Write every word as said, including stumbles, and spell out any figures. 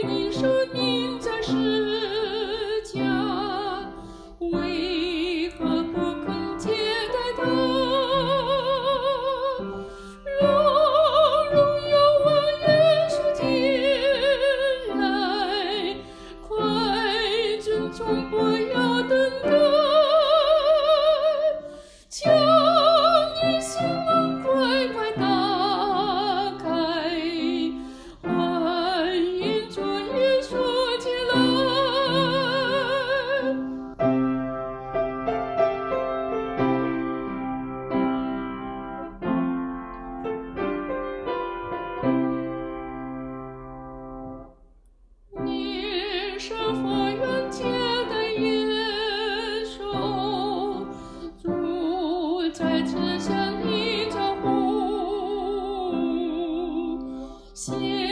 你生命在世间，为何不肯接待他？让荣耀我耶稣进来，快遵从，不要等待，将你心门快快打开，欢迎主耶稣进来。你是否愿接待耶稣？主在此向你招呼。